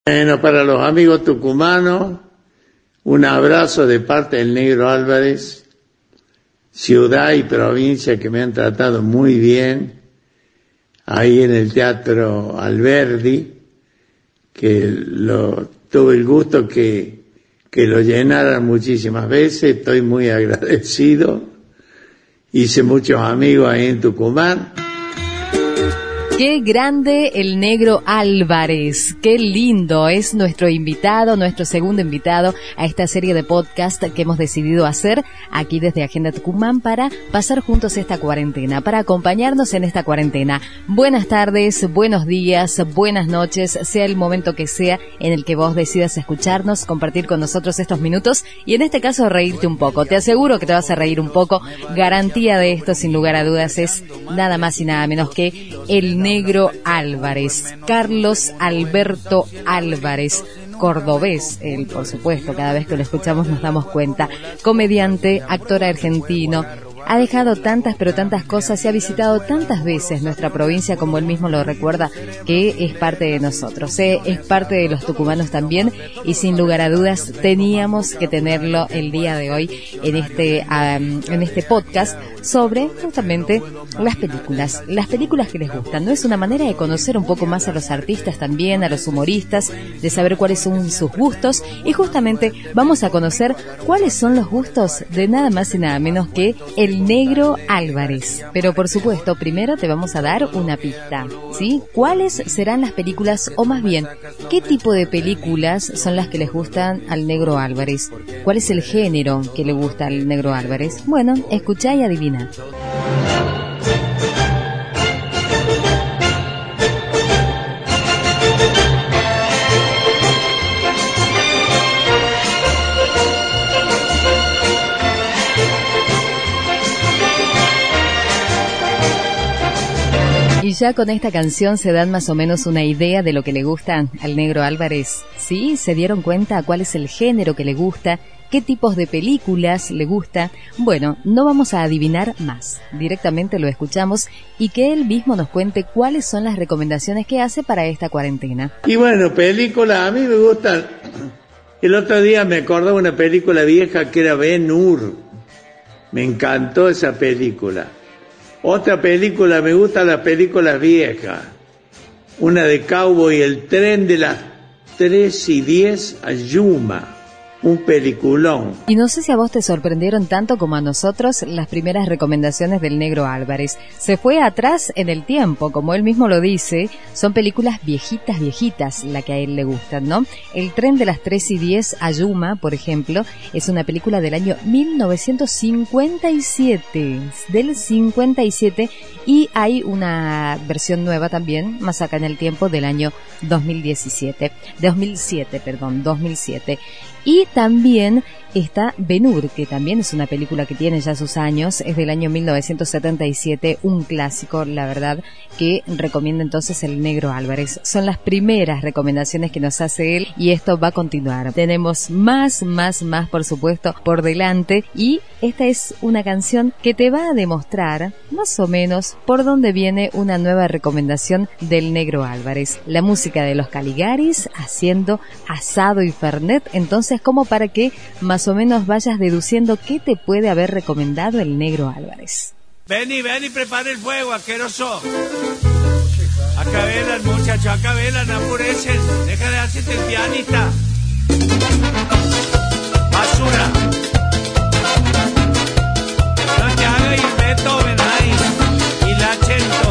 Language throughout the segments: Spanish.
Bueno, para los amigos tucumanos, un abrazo de parte del Negro Álvarez, ciudad y provincia que me han tratado muy bien, ahí en el Teatro Alberdi, que tuve el gusto que lo llenaran muchísimas veces, estoy muy agradecido, hice muchos amigos ahí en Tucumán. Qué grande el Negro Álvarez, qué lindo, es nuestro invitado, nuestro segundo invitado a esta serie de podcast que hemos decidido hacer aquí desde Agenda Tucumán para pasar juntos esta cuarentena, para acompañarnos en esta cuarentena. Buenas tardes, buenos días, buenas noches, sea el momento que sea en el que vos decidas escucharnos, compartir con nosotros estos minutos y en este caso reírte un poco. Te aseguro que te vas a reír un poco, garantía de esto sin lugar a dudas es nada más y nada menos que el Negro Álvarez, Carlos Alberto Álvarez, cordobés, él por supuesto, cada vez que lo escuchamos nos damos cuenta, comediante, actor argentino, ha dejado tantas pero tantas cosas y ha visitado tantas veces nuestra provincia, como él mismo lo recuerda, que es parte de nosotros, es parte de los tucumanos también y sin lugar a dudas teníamos que tenerlo el día de hoy en este podcast sobre justamente las películas que les gustan, ¿no? Es una manera de conocer un poco más a los artistas también, a los humoristas, de saber cuáles son sus gustos y justamente vamos a conocer cuáles son los gustos de nada más y nada menos que el Negro Álvarez. Pero por supuesto, primero te vamos a dar una pista, ¿sí? ¿Cuáles serán las películas, o más bien, qué tipo de películas son las que les gustan al Negro Álvarez? ¿Cuál es el género que le gusta al Negro Álvarez? Bueno, escuchá y adivina. Y ya con esta canción se dan más o menos una idea de lo que le gusta al Negro Álvarez. ¿Sí? ¿Se dieron cuenta cuál es el género que le gusta? ¿Qué tipos de películas le gusta? Bueno, no vamos a adivinar más. Directamente lo escuchamos y que él mismo nos cuente cuáles son las recomendaciones que hace para esta cuarentena. Y bueno, películas, a mí me gustan. El otro día me acordaba de una película vieja que era Ben-Hur. Me encantó esa película. Otra película, me gustan las películas viejas. Una de Cowboy, El tren de las 3:10 a Yuma. Un peliculón. Y no sé si a vos te sorprendieron tanto como a nosotros las primeras recomendaciones del Negro Álvarez. Se fue atrás en el tiempo, como él mismo lo dice, son películas viejitas la que a él le gustan, ¿no? El tren de las 3:10 a Yuma, por ejemplo, es una película del año 1957, del 57, y hay una versión nueva también, más acá en el tiempo, del año 2007. Y también está Ben-Hur, que también es una película que tiene ya sus años, es del año 1977, un clásico, la verdad, que recomienda entonces el Negro Álvarez. Son las primeras recomendaciones que nos hace él y esto va a continuar. Tenemos más, por supuesto, por delante y esta es una canción que te va a demostrar más o menos por dónde viene una nueva recomendación del Negro Álvarez. La música de los Caligaris haciendo asado y fernet, entonces como para que más o menos vayas deduciendo qué te puede haber recomendado el Negro Álvarez. Ven y prepara el fuego, asqueroso. Acá velan, muchachos, acá velan, apurecen. Deja de hacerte el pianista. Basura. No te hagas ir Beethoven ahí. Y la Chento.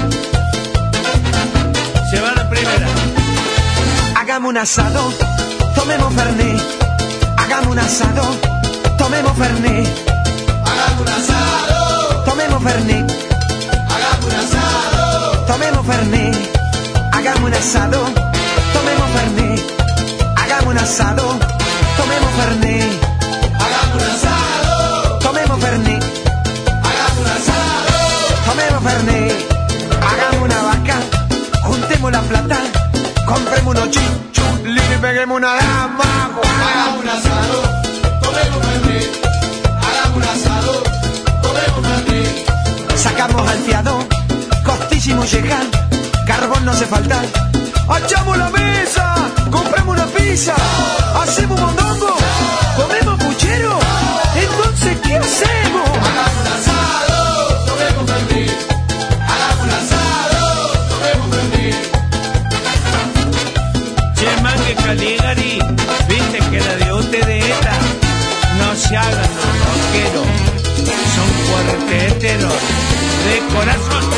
Se va la primera. Hagamos un asado, tomemos fernet. Hagamos un asado, tomemos fernet. Hagamos un asado, tomemos fernet. hagamos un asado, Tomemos fernet. Hagamos un asado, tomemos fernet. Hagamos un asado, tomemos fernet. hagamos un asado, Tomemos fernet. hagamos un asado, Tomemos fernet. Hagamos una vaca, juntemos la plata, compremos unos chinchulines y peguemos una dama. hagamos un asado, tomemos fernet, hagamos un asado, tomemos fernet, Sacamos al fiado, costísimo llegar, carbón no hace falta. ¡Echamos la mesa! Jorge Caligari, viste que la de ustedes esta, no se hagan los rockeros, son cuarteteros de corazón.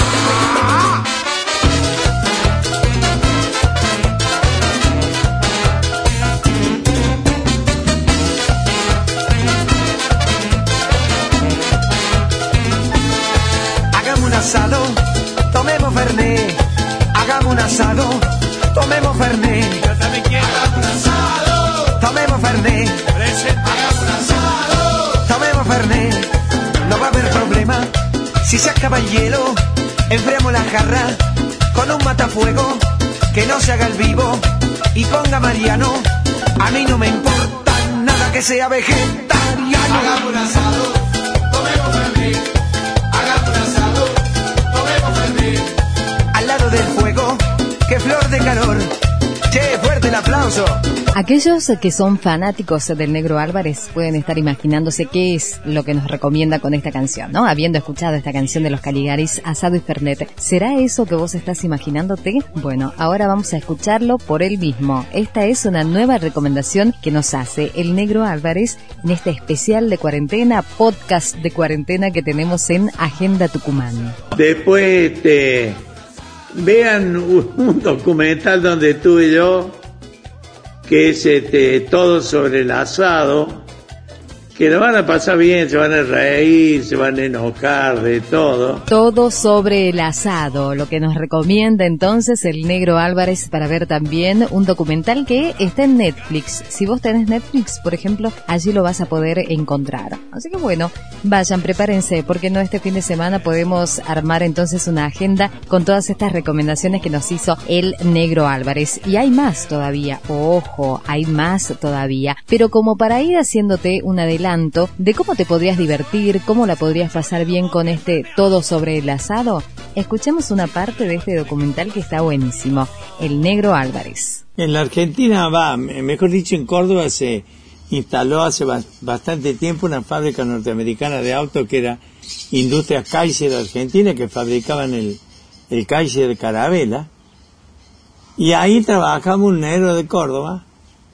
Hagamos un asado, tomemos Fernet. Hagamos un asado, tomemos Fernet. Yo también quiero. Hagamos un asado, Tomemos Fernet, Presente. hagamos un asado, tomemos Fernet. No va a haber problema si se acaba el hielo. Enfriamos la jarra con un matafuego. Que no se haga el vivo y ponga Mariano. A mí no me importa nada que sea vegetariano. hagamos un asado, tomemos Fernet. Hagamos un asado, tomemos Fernet. Al lado del fuego, que flor de calor. Che, fuerte el aplauso. Aquellos que son fanáticos del Negro Álvarez pueden estar imaginándose qué es lo que nos recomienda con esta canción, ¿no? Habiendo escuchado esta canción de los Caligaris, Asado y Fernet, ¿será eso que vos estás imaginándote? Bueno, ahora vamos a escucharlo por él mismo. Esta es una nueva recomendación que nos hace el Negro Álvarez en este especial de cuarentena, podcast de cuarentena que tenemos en Agenda Tucumán. Después vean un documental donde estuve yo, que es todo sobre el asado, que lo van a pasar bien, se van a reír, se van a enojar de todo. Todo sobre el asado, lo que nos recomienda entonces el Negro Álvarez para ver también un documental que está en Netflix. Si vos tenés Netflix, por ejemplo, allí lo vas a poder encontrar. Así que bueno, vayan, prepárense, porque no este fin de semana podemos armar entonces una agenda con todas estas recomendaciones que nos hizo el Negro Álvarez. Y hay más todavía, ojo, hay más todavía. Pero como para ir haciéndote un adelanto de cómo te podrías divertir, cómo la podrías pasar bien con este todo sobre el asado, escuchemos una parte de este documental que está buenísimo, El Negro Álvarez. En la Argentina mejor dicho en Córdoba se instaló hace bastante tiempo una fábrica norteamericana de autos que era Industrias Kaiser Argentina, que fabricaban el Kaiser Carabela, y ahí trabajamos un negro de Córdoba.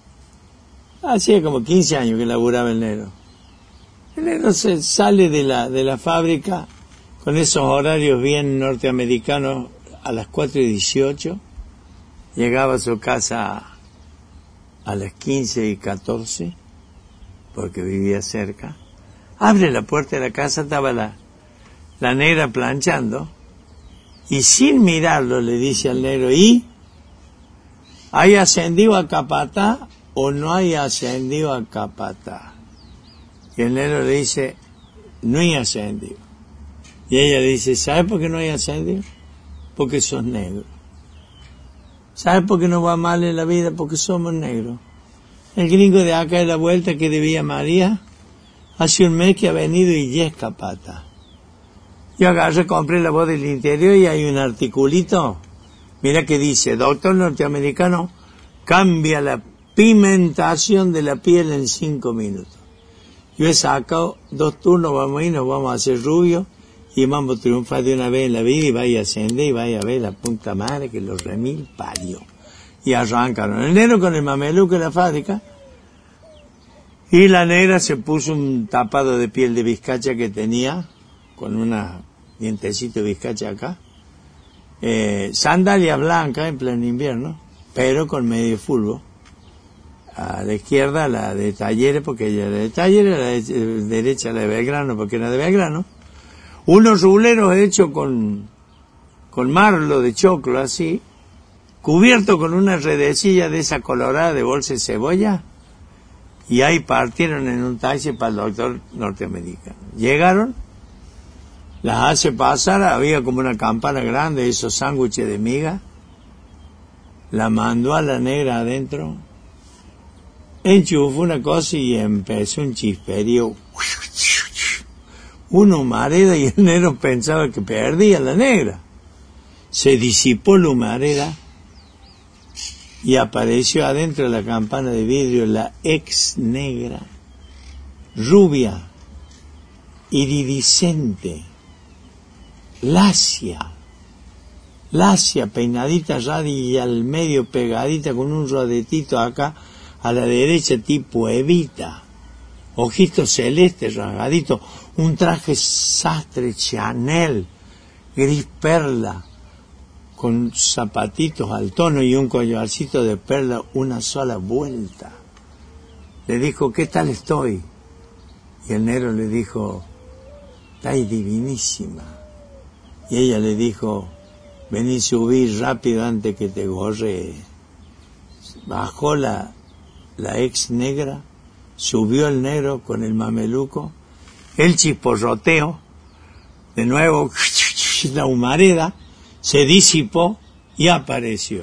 Hacía como 15 años que laburaba el negro. El negro se sale de la fábrica con esos horarios bien norteamericanos a las 4:18. Llegaba a su casa a las 15:14, porque vivía cerca. Abre la puerta de la casa, estaba la negra planchando, y sin mirarlo le dice al negro: ¿y? ¿Hay ascendido a capataz o no hay ascendido a capataz? Y el negro le dice: no hay ascendido. Y ella le dice: ¿sabes por qué no hay ascendido? Porque sos negro. ¿Sabes por qué no va mal en la vida? Porque somos negros. El gringo de acá de la vuelta, que de Villa María, hace un mes que ha venido y ya es capata. Yo agarré, compré La Voz del Interior y hay un articulito, mira que dice: doctor norteamericano cambia la pigmentación de la piel en 5 minutos. Yo he sacado 2 turnos, vamos a ir, nos vamos a hacer rubios y vamos a triunfar de una vez en la vida, y vaya a ascender y vaya a ver la puta madre que los remil parió. Y arrancaron el negro con el mameluco de la fábrica, y la negra se puso un tapado de piel de bizcacha que tenía, con una dientecito de bizcacha acá, sandalias blancas en pleno invierno, pero con medio fulbo. A la izquierda la de Talleres, porque ella era de Talleres, a la derecha la de Belgrano, porque era de Belgrano. Unos ruleros hechos con marlo de choclo, así, cubierto con una redecilla de esa colorada de bolsa de cebolla, y ahí partieron en un taxi para el doctor norteamericano. Llegaron, las hace pasar, había como una campana grande, esos sándwiches de miga, la mandó a la negra adentro, enchufó una cosa y empezó un chisperío, una humareda, y el negro pensaba que perdía la negra. Se disipó la humareda y apareció adentro de la campana de vidrio la ex negra, rubia, iridiscente, lacia, lacia, peinadita, y al medio pegadita con un rodetito acá a la derecha tipo Evita, ojitos celestes rasgaditos, un traje sastre Chanel, gris perla, con zapatitos al tono y un collarcito de perla, una sola vuelta. Le dijo, ¿qué tal estoy? Y el negro le dijo, estáis divinísima. Y ella le dijo, vení, subí rápido antes que te gorre. Bajó la ex negra, subió el negro con el mameluco, el chisporroteo, de nuevo la humareda se disipó y apareció.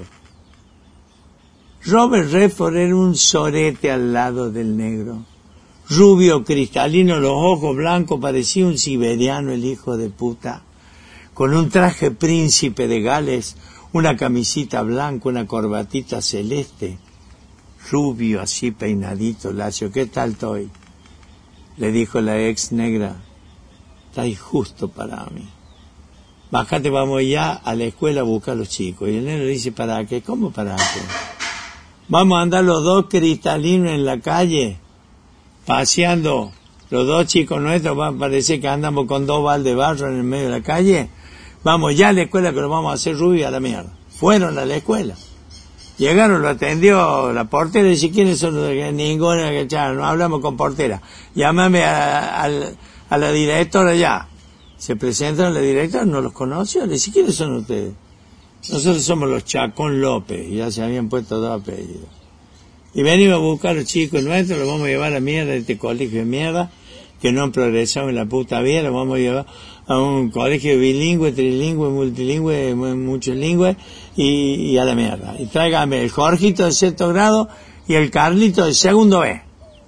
Robert Redford era un sorete al lado del negro, rubio, cristalino, los ojos blancos, parecía un siberiano el hijo de puta, con un traje príncipe de Gales, una camisita blanca, una corbatita celeste, rubio así peinadito, lacio. ¿Qué tal estoy? Le dijo la ex negra, está justo para mí. Bájate, vamos ya a la escuela a buscar a los chicos. Y el negro dice, ¿para qué? ¿Cómo para qué? Vamos a andar los dos cristalinos en la calle, paseando. Los dos chicos nuestros, va a parecer que andamos con 2 baldes de barro en el medio de la calle. Vamos ya a la escuela que lo vamos a hacer rubio a la mierda. Fueron a la escuela. Llegaron, lo atendió la portera y dice, ¿quiénes son los de ninguna que echaron? No hablamos con portera. Llámame a la directora ya. Se presentaron, la directora no los conoció, le dice, ¿quiénes son ustedes? Nosotros somos los Chacón López, y ya se habían puesto 2 apellidos. Y venimos a buscar a los chicos nuestros, los vamos a llevar a la mierda de este colegio de mierda, que no han progresado en la puta vida, los vamos a llevar a un colegio bilingüe, trilingüe, multilingüe, mucholingüe, y a la mierda. Y tráigame el Jorgito de 6º grado y el Carlito de 2º B.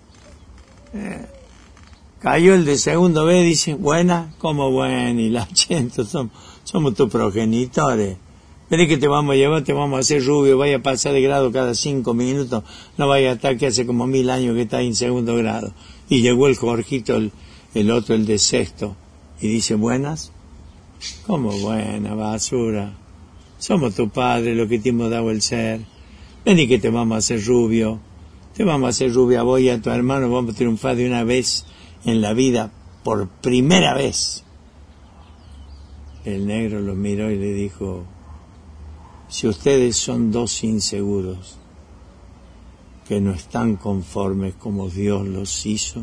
Cayó el de 2º B, dice, buena, como buena, y la gente, somos tus progenitores. Vení que te vamos a llevar, te vamos a hacer rubio, vaya a pasar de grado cada 5 minutos, no vaya a estar que hace como 1000 años que está en 2º grado. Y llegó el Jorgito, el otro, el de 6º, y dice, buenas, como buena, basura, somos tu padre, lo que te hemos dado el ser, vení que te vamos a hacer rubio, te vamos a hacer rubia a vos y a tu hermano, vamos a triunfar de una vez en la vida, por primera vez. El negro los miró y le dijo, si ustedes son 2 inseguros, que no están conformes como Dios los hizo,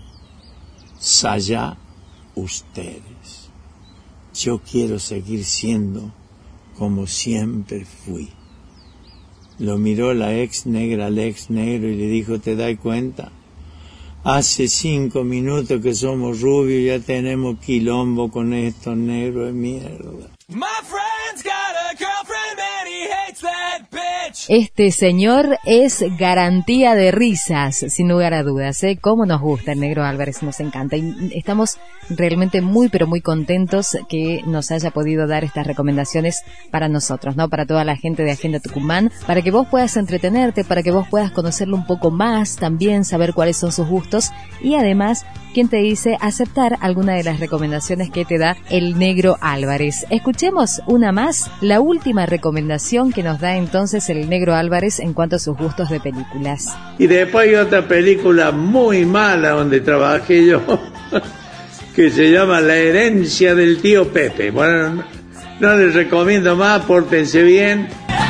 allá ustedes. Yo quiero seguir siendo como siempre fui. Lo miró la ex negra al ex negro y le dijo, ¿te das cuenta? Hace 5 minutos que somos rubios y ya tenemos quilombo con estos negros de mierda. My friend's got a girlfriend and he hates that bitch. Este señor es garantía de risas, sin lugar a dudas, ¿eh? Cómo nos gusta el Negro Álvarez, nos encanta. Y estamos realmente muy, pero muy contentos que nos haya podido dar estas recomendaciones para nosotros, ¿no? Para toda la gente de Agenda Tucumán, para que vos puedas entretenerte, para que vos puedas conocerlo un poco más, también saber cuáles son sus gustos y además, ¿quién te dice aceptar alguna de las recomendaciones que te da el Negro Álvarez? Escuchemos una más, la última recomendación que nos da entonces el Negro Álvarez en cuanto a sus gustos de películas. Y después hay otra película muy mala donde trabajé yo, que se llama La herencia del tío Pepe. Bueno, no les recomiendo más, pórtense bien.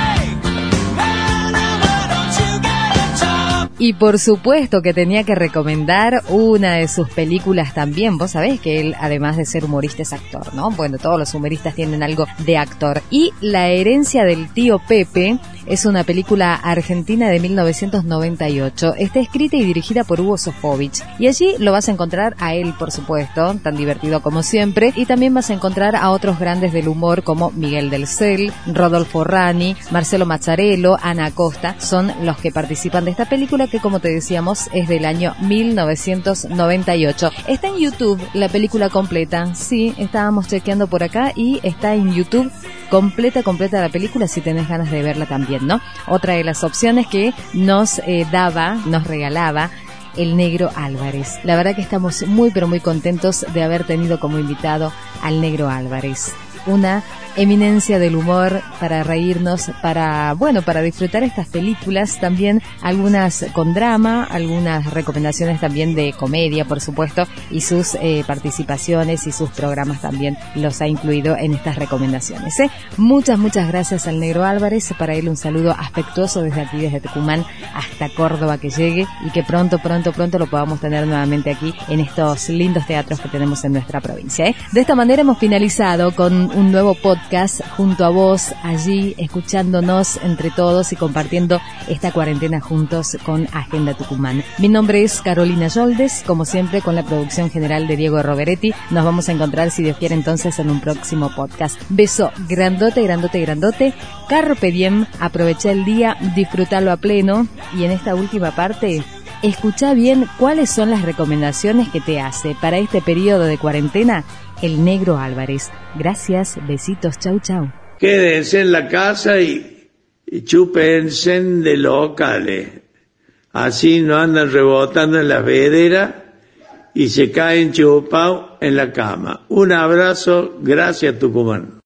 Y por supuesto que tenía que recomendar una de sus películas también. Vos sabés que él, además de ser humorista, es actor, ¿no? Bueno, todos los humoristas tienen algo de actor. Y La herencia del tío Pepe es una película argentina de 1998. Está escrita y dirigida por Hugo Sofovich. Y allí lo vas a encontrar a él, por supuesto, tan divertido como siempre. Y también vas a encontrar a otros grandes del humor como Miguel del Cel, Rodolfo Rani, Marcelo Mazzarello, Ana Costa. Son los que participan de esta película que, como te decíamos, es del año 1998. Está en YouTube la película completa. Sí, estábamos chequeando por acá y está en YouTube completa la película si tenés ganas de verla también, ¿no? Otra de las opciones que nos regalaba el Negro Álvarez. La verdad que estamos muy pero muy contentos de haber tenido como invitado al Negro Álvarez. Una eminencia del humor, para reírnos, para disfrutar estas películas, también algunas con drama, algunas recomendaciones también de comedia, por supuesto, y sus participaciones y sus programas también los ha incluido en estas recomendaciones. Muchas gracias al Negro Álvarez. Para él un saludo afectuoso desde aquí, desde Tucumán hasta Córdoba, que llegue y que pronto lo podamos tener nuevamente aquí en estos lindos teatros que tenemos en nuestra provincia. De esta manera hemos finalizado con un nuevo podcast junto a vos, allí escuchándonos entre todos y compartiendo esta cuarentena juntos con Agenda Tucumán. Mi nombre es Carolina Yoldes, como siempre con la producción general de Diego Roveretti. Nos vamos a encontrar, si Dios quiere, entonces en un próximo podcast. Beso grandote. Carpe diem, aprovecha el día, disfrútalo a pleno, y en esta última parte escucha bien cuáles son las recomendaciones que te hace para este periodo de cuarentena el Negro Álvarez. Gracias, besitos, chau. Quédense en la casa y chúpense de locales. Así no andan rebotando en las vederas y se caen chupados en la cama. Un abrazo, gracias Tucumán.